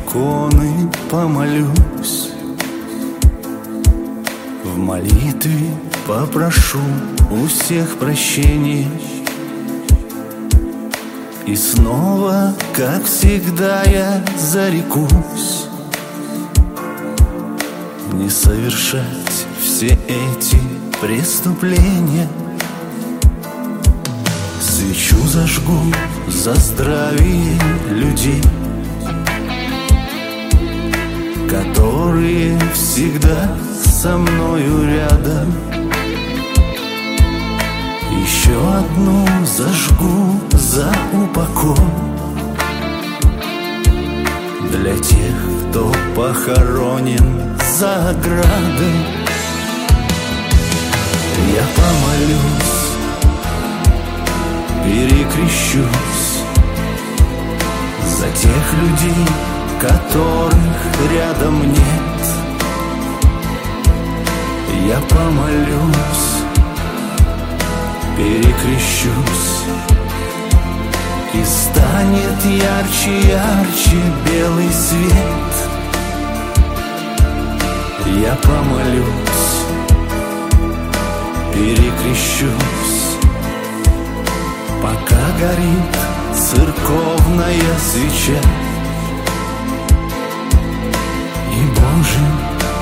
иконы помолюсь, в молитве попрошу у всех прощения. И снова, как всегда, я зарекусь не совершать все эти преступления. Свечу зажгу за здравие людей, которые всегда со мною рядом. Еще одну зажгу за упокой для тех, кто похоронен за оградой. Я помолюсь, перекрещусь за тех людей, которых рядом нет. Я помолюсь, перекрещусь, и станет ярче, ярче белый свет. Я помолюсь, перекрещусь, пока горит церковная свеча. И Божьим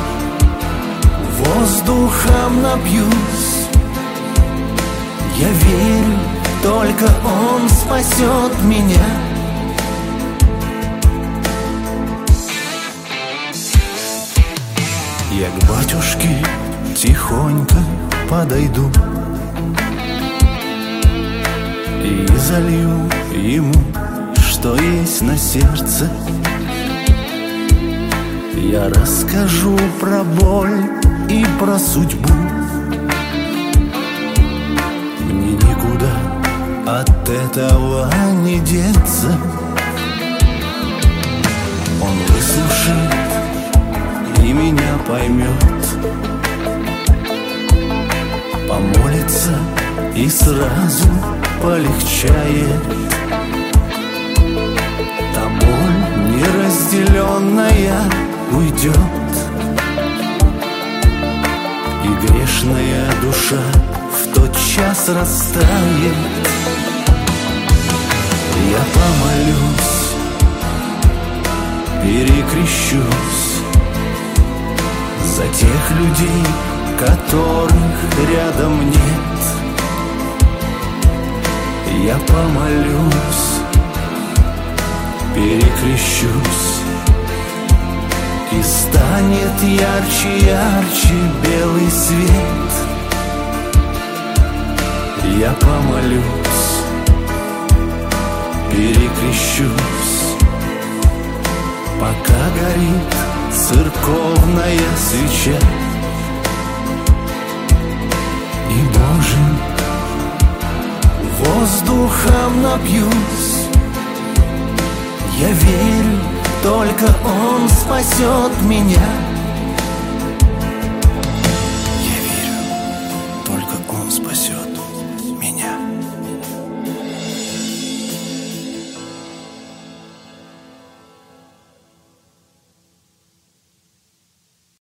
воздухом напьюсь. Я верю, только Он спасет меня. Я к батюшке тихонько подойду и залью ему, что есть на сердце. Я расскажу про боль и про судьбу. Мне никуда от этого не деться. Он выслушает и меня поймет, помолится и сразу полегчает. Та боль неразделенная уйдет, и грешная душа в тот час растает. Я помолюсь, перекрещусь за тех людей, которых рядом нет. Я помолюсь, перекрещусь, и станет ярче, ярче белый свет. Я помолюсь, перекрещусь, пока горит церковная свеча. И Божьим воздухом напьюсь. Я верю, только Он спасет меня.